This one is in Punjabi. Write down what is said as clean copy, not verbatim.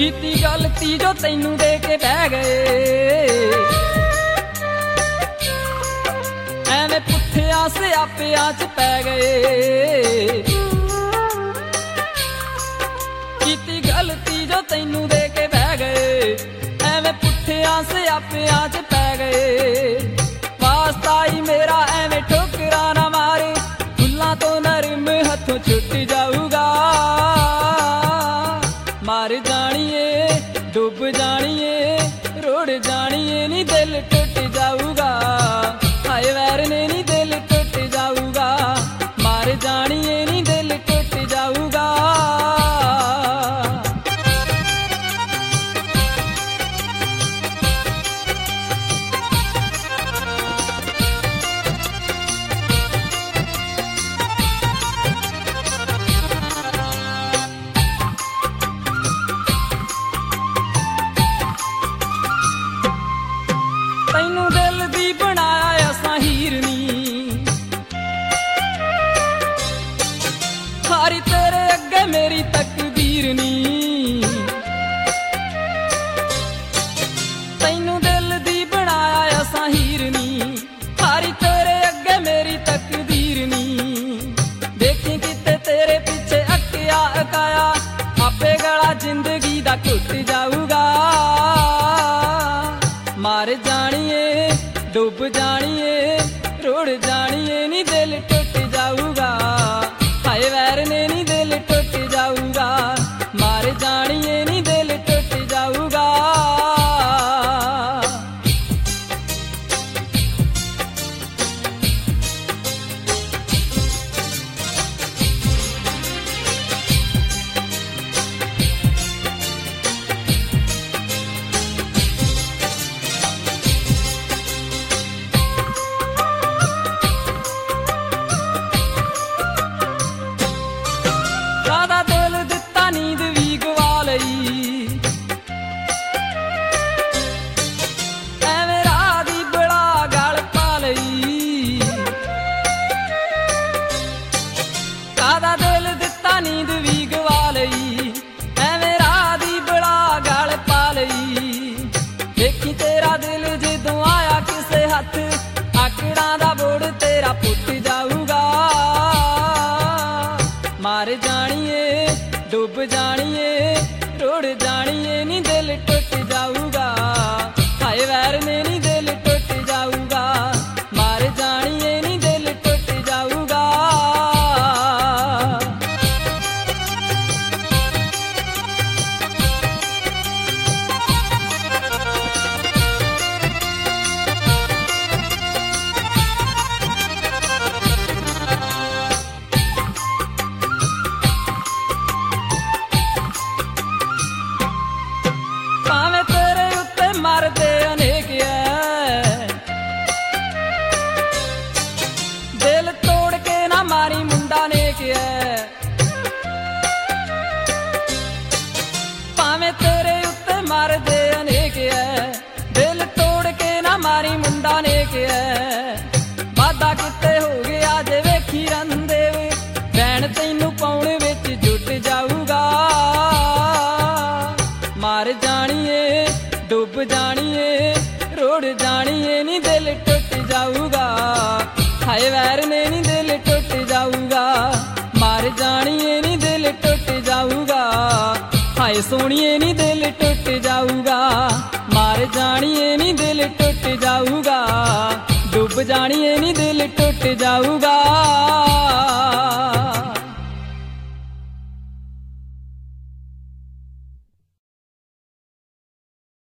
ਕੀਤੀ ਗਲਤੀ ਜੋ ਤੈਨੂੰ ਦੇ ਕੇ ਬਹਿ ਗਏ, ਐਵੇਂ ਪੁੱਠਿਆਂ ਸਿਆਪਿਆਂ ਚ ਪੈ ਗਏ। ਕੀਤੀ ਗਲਤੀ ਜੋ ਤੈਨੂੰ ਦੇ ਕੇ ਬਹਿ ਗਏ, ਐਵੇਂ ਪੁੱਠਿਆਂ ਸਿਆਪਿਆਂ ਚ ਪੈ ਗਏ। ਵਾਸਤਾ ਈ ਮੇਰਾ ਐਵੇਂ ਠੋਕਰਾਂ ਨਾ ਮਾਰੇ, ਫੁੱਲਾਂ ਤੋਂ ਨਰਮ ਹੱਥੋਂ ਛੁੱਟ ਜਾਊਗਾ। ਮਰ ਜਾਣੀਏ, ਡੁੱਬ ਜਾਣੀਏ, ਰੁੜ ਜਾਣੀਏ ਨੀ ਦਿਲ ਟੁੱਟ ਜਾਊਗਾ। ਹਾਏ ਵੈਰ ਨੇ ਨੀ ਦਿਲ ਟੁੱਟ ਜਾਊਗਾ, ਮਰ ਜਾਣੀਏ ਨੀ ਦਿਲ ਟੁੱਟ ਜਾਊਗਾ। ਤੈਨੂੰ ਦਿਲ ਦੀ ਬਣਾਇਆ ਅਸਾਂ ਹੀਰਨੀ, ਹਾਰੀ ਤੇਰੇ ਅੱਗੇ ਮੇਰੀ ਤਕਦੀਰ ਨੀ। ਤੈਨੂੰ ਦਿਲ ਦੀ ਬਣਾਇਆ ਅਸਾਂ ਹੀਰਨੀ, ਹਾਰੀ ਤੇਰੇ ਅੱਗੇ ਮੇਰੀ ਤਕਦੀਰ ਨੀ। ਦੇਖੀ ਕਿਤੇ ਤੇਰੇ ਪਿੱਛੇ ਅੱਕਿਆ ਅਕਾਇਆ, ਆਪੇ ਗਲਾ ਜ਼ਿੰਦਗੀ ਦਾ ਟੁੱਟ ਜਾਊਗਾ। ਮਰ ਜਾਣੀਏ, ਡੁੱਬ ਜਾਣੀਏ, ਰੁੜ ਜਾਣੀਏ ਨੀ ਦਿਲ ਟੁੱਟ ਜਾਊਗਾ। ਹਾਏ ਵੈਰ ਨੇ ਨੀ ਦਿਲ ਟੁੱਟ ਜਾਊਗਾ, ਮਰ ਜਾਣੀਏ ਨੀ ਦਿਲ ਟੁੱਟ ਜਾਊਗਾ। ਕਾਹਦਾ ਦਿਲ ਦਿੱਤਾ ਨੀਂਦ ਵੀ ਗਵਾ ਲਈ, ਐਵੇਂ ਰਾਹ ਦੀ ਬੜਾ ਗਲ ਪਾ ਲਈ। ਕਾਹਦਾ ਦਿਲ ਦਿੱਤਾ ਨੀਂਦ ਵੀ ਗਵਾ ਲਈ, ਐਵੇਂ ਰਾਹ ਦੀ ਬੜਾ ਗਲ ਪਾ ਲਈ। ਦੇਖੀ ਤੇਰਾ ਦਿਲ ਜਦੋਂ ਆਇਆ ਕਿਸੇ ਹੱਥ, ਆਕੜਾਂ ਦਾ ਬੋੜ ਤੇਰਾ ਪੁੱਟ ਜਾਊਗਾ। ਮਰ ਜਾਣੀਏ, ਡੁੱਬ ਜਾਣੀਏ, ਰੁੜ ਜਾਣੀਏ ਨੀ ਦਿਲ ਟੁੱਟ ਜਾਊਗਾ। ਹਾਏ ਵੈਰ ਨੇ ਨੀ ਦਿਲ ਟੁੱਟ ਜਾਊਗਾ, ਮਰ ਜਾਣੀਏ ਨੀ ਦਿਲ ਟੁੱਟ ਜਾਊਗਾ। ਭਾਵੇਂ ਤੇਰੇ ਉੱਤੇ ਮਰਦੇ ਅਨੇਕ ਐ, ਦਿਲ ਤੋੜ ਕੇ ਨਾ ਮਾਰੀ ਮੁੰਡਾ ਨੇਕ ਐ। ਭਾਵੇਂ ਤੇਰੇ ਉੱਤੇ ਮਰਦੇ ਅਨੇਕ ਐ, ਦਿਲ ਤੋੜ ਕੇ ਨਾ ਮਾਰੀ ਮੁੰਡਾ ਨੇਕ ਐ। ਵਾਦਾ ਕਿਤੇ ਹੋ ਗਿਆ ਜੇ ਵੇਖੀ ਰੰਦੇ ਵੇ, ਭੈਣ ਤੈਨੂੰ ਪਾਉਣ ਵਿੱਚ ਜੁੱਟ ਜਾਊਗਾ। ਮਰ ਜਾਣੀਏ, ਡੁੱਬ ਜਾਣੀਏ, ਰੁੜ ਜਾਣੀਏ ਨੀ ਦਿਲ ਟੁੱਟ ਜਾਊਗਾ। ਹਾਏ ਵੈਰ ਨੇ ਨੀ ਦਿਲ ਟੁੱਟ ਜਾਊਗਾ, ਮਰ ਜਾਣੀਏ ਨੀ ਦਿਲ ਟੁੱਟ ਜਾਊਗਾ। ਹਾਏ ਸੋਹਣੀਏ ਨੀ ਦਿਲ ਟੁੱਟ ਜਾਊਗਾ, ਮਰ ਜਾਣੀਏ ਨੀ ਦਿਲ ਟੁੱਟ ਜਾਊਗਾ। ਡੁੱਬ ਜਾਣੀਏ ਨੀ ਦਿਲ ਟੁੱਟ ਜਾਊਗਾ।